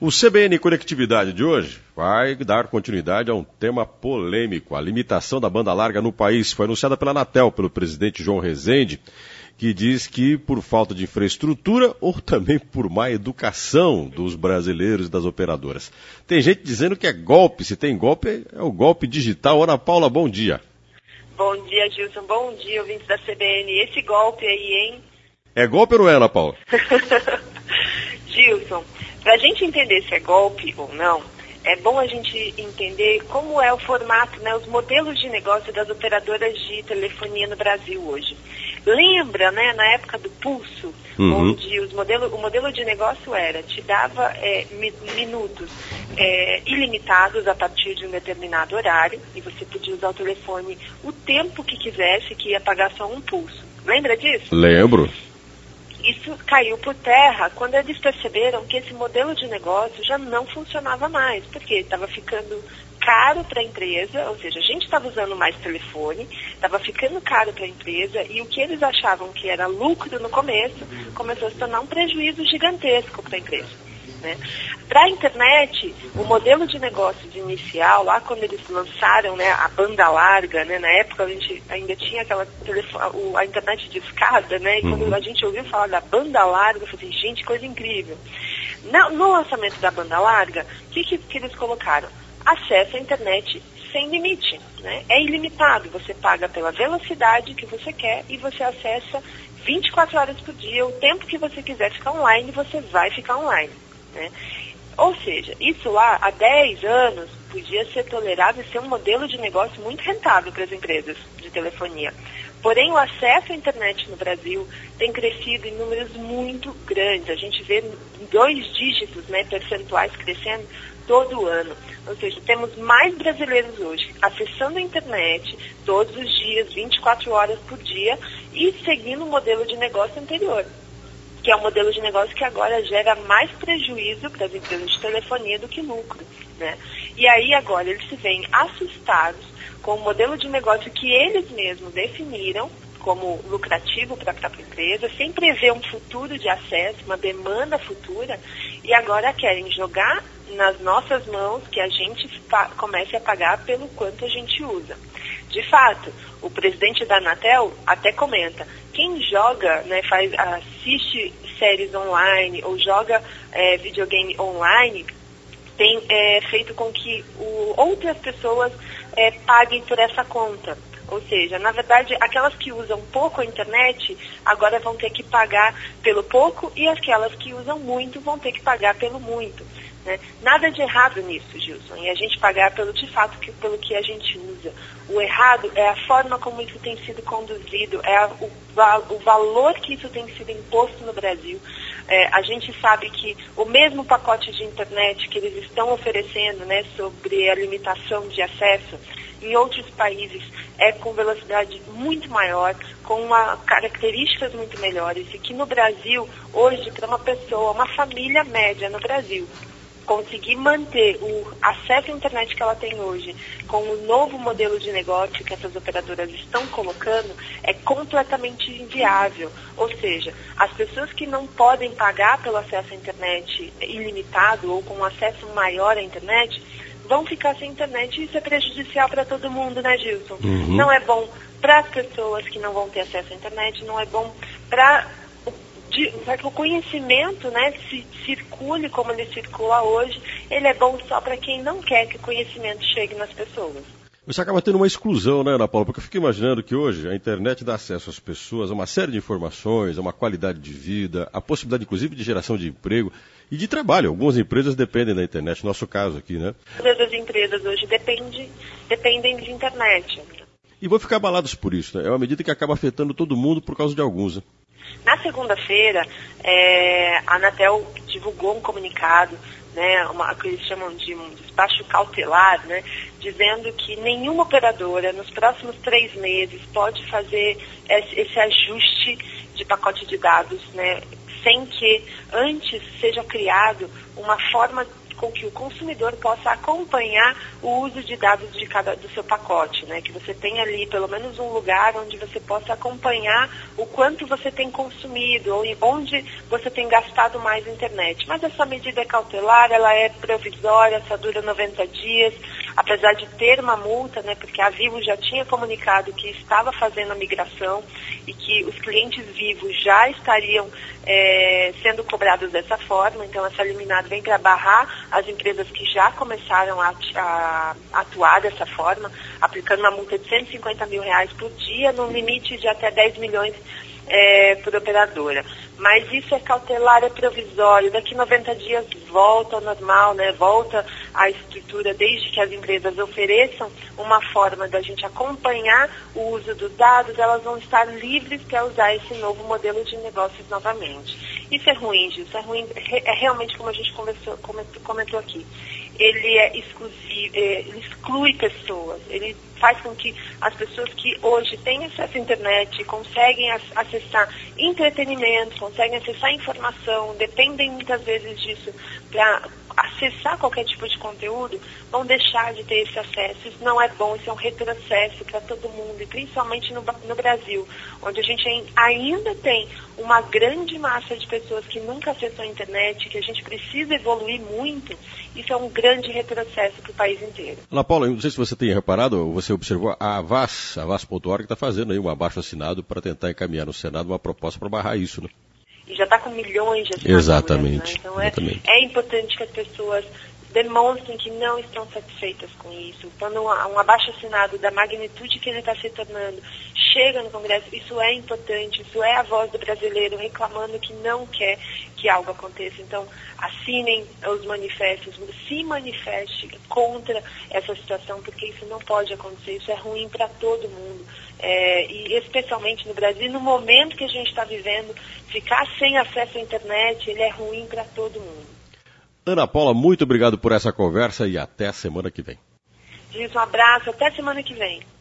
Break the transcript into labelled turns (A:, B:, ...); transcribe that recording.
A: O CBN Conectividade de hoje vai dar continuidade a um tema polêmico. A limitação da banda larga no país foi anunciada pela Anatel, pelo presidente João Rezende, que diz que por falta de infraestrutura ou também por má educação dos brasileiros e das operadoras. Tem gente dizendo que é golpe. Se tem golpe, é o golpe digital. Ana Paula, bom dia.
B: Bom dia, Gilson. Bom dia, ouvintes da CBN. Esse golpe aí, hein?
A: É golpe ou não é, Ana Paula?
B: Gilson, para a gente entender se é golpe ou não, é bom a gente entender como é o formato, né, os modelos de negócio das operadoras de telefonia no Brasil hoje. Lembra, né, na época do Pulso, onde o modelo de negócio era, te dava minutos ilimitados a partir de um determinado horário, e você podia usar o telefone o tempo que quisesse, que ia pagar só um pulso. Lembra disso?
A: Lembro.
B: Isso caiu por terra quando eles perceberam que esse modelo de negócio já não funcionava mais, porque estava ficando caro para a empresa, ou seja, a gente estava usando mais telefone, estava ficando caro para a empresa, e o que eles achavam que era lucro no começo, começou a se tornar um prejuízo gigantesco para a empresa. Né? Para a internet, o modelo de negócio inicial, lá quando eles lançaram, né, a banda larga, né, na época a gente ainda tinha a internet de escada, né, e quando a gente ouviu falar da banda larga, eu falei, gente, coisa incrível. No lançamento da banda larga, o que eles colocaram? Acesso à internet sem limite, né? É ilimitado, você paga pela velocidade que você quer e você acessa 24 horas por dia, o tempo que você quiser ficar online, você vai ficar online. Né? Ou seja, isso lá há 10 anos podia ser tolerável e ser um modelo de negócio muito rentável para as empresas de telefonia. Porém, o acesso à internet no Brasil tem crescido em números muito grandes. A gente vê 2 dígitos, né, percentuais crescendo todo ano. Ou seja, temos mais brasileiros hoje acessando a internet todos os dias, 24 horas por dia, e seguindo o modelo de negócio anterior, que é um modelo de negócio que agora gera mais prejuízo para as empresas de telefonia do que lucro. Né? E aí agora eles se veem assustados com o modelo de negócio que eles mesmos definiram como lucrativo para a própria empresa, sem prever um futuro de acesso, uma demanda futura, e agora querem jogar nas nossas mãos que a gente comece a pagar pelo quanto a gente usa. De fato, o presidente da Anatel até comenta, quem joga, né, assiste séries online ou joga videogame online, tem feito com que outras pessoas paguem por essa conta. Ou seja, na verdade, aquelas que usam pouco a internet agora vão ter que pagar pelo pouco e aquelas que usam muito vão ter que pagar pelo muito. Né? Nada de errado nisso, Gilson, e a gente pagar de fato pelo que a gente usa. O errado é a forma como isso tem sido conduzido, o valor que isso tem sido imposto no Brasil. A gente sabe que o mesmo pacote de internet que eles estão oferecendo, né, sobre a limitação de acesso, em outros países é com velocidade muito maior, com características muito melhores, e que no Brasil, hoje, para uma pessoa, uma família média no Brasil, conseguir manter o acesso à internet que ela tem hoje com o novo modelo de negócio que essas operadoras estão colocando é completamente inviável. Ou seja, as pessoas que não podem pagar pelo acesso à internet ilimitado ou com acesso maior à internet vão ficar sem internet, e isso é prejudicial para todo mundo, né, Gilson? Não é bom para as pessoas que não vão ter acesso à internet, não é bom para que o conhecimento, né, circule como ele circula hoje. Ele é bom só para quem não quer que o conhecimento chegue nas pessoas.
A: Você acaba tendo uma exclusão, né, Ana Paula? Porque eu fico imaginando que hoje a internet dá acesso às pessoas a uma série de informações, a uma qualidade de vida, a possibilidade, inclusive, de geração de emprego e de trabalho. Algumas empresas dependem da internet, no nosso caso aqui, né?
B: Todas as empresas hoje dependem de internet.
A: E vão ficar abalados por isso, né? É uma medida que acaba afetando todo mundo por causa de alguns, né?
B: Na segunda-feira, a Anatel divulgou um comunicado, né, que eles chamam de um despacho cautelar, né, dizendo que nenhuma operadora nos próximos 3 meses pode fazer esse ajuste de pacote de dados, né, sem que antes seja criado uma forma com que o consumidor possa acompanhar o uso de dados do seu pacote, né? Que você tenha ali pelo menos um lugar onde você possa acompanhar o quanto você tem consumido ou onde você tem gastado mais internet. Mas essa medida é cautelar, ela é provisória, só dura 90 dias, apesar de ter uma multa, né? Porque a Vivo já tinha comunicado que estava fazendo a migração e que os clientes Vivo já estariam sendo cobrados dessa forma. Então essa liminar vem para barrar as empresas que já começaram a atuar dessa forma, aplicando uma multa de R$150 mil por dia, num limite de até 10 milhões por operadora. Mas isso é cautelar, é provisório. Daqui 90 dias volta ao normal, né? Volta à estrutura, desde que as empresas ofereçam uma forma da gente acompanhar o uso dos dados, elas vão estar livres para usar esse novo modelo de negócios novamente. Isso é ruim, Gil, isso é ruim, é realmente como a gente comentou aqui. Ele é exclusivo, ele exclui pessoas, ele faz com que as pessoas que hoje têm acesso à internet, conseguem acessar entretenimento, conseguem acessar informação, dependem muitas vezes disso para acessar qualquer tipo de conteúdo, vão deixar de ter esse acesso. Isso não é bom, isso é um retrocesso para todo mundo, e principalmente no Brasil, onde a gente ainda tem uma grande massa de pessoas que nunca acessam a internet, que a gente precisa evoluir muito. Isso é um grande retrocesso para o país inteiro.
A: Ana Paula, não sei se você tem reparado, você observou, a VAS.org está fazendo aí um abaixo-assinado para tentar encaminhar no Senado uma proposta para barrar isso, né?
B: E já está com milhões de assinaturas.
A: Exatamente.
B: Né? Então
A: exatamente.
B: É importante que as pessoas demonstrem que não estão satisfeitas com isso. Quando um abaixo-assinado da magnitude que ele está se tornando chega no Congresso, isso é importante, isso é a voz do brasileiro reclamando que não quer que algo aconteça. Então, assinem os manifestos, se manifeste contra essa situação, porque isso não pode acontecer, isso é ruim para todo mundo. E especialmente no Brasil, no momento que a gente está vivendo, ficar sem acesso à internet, ele é ruim para todo mundo.
A: Ana Paula, muito obrigado por essa conversa e até a semana que vem.
B: Diz um abraço, até semana que vem.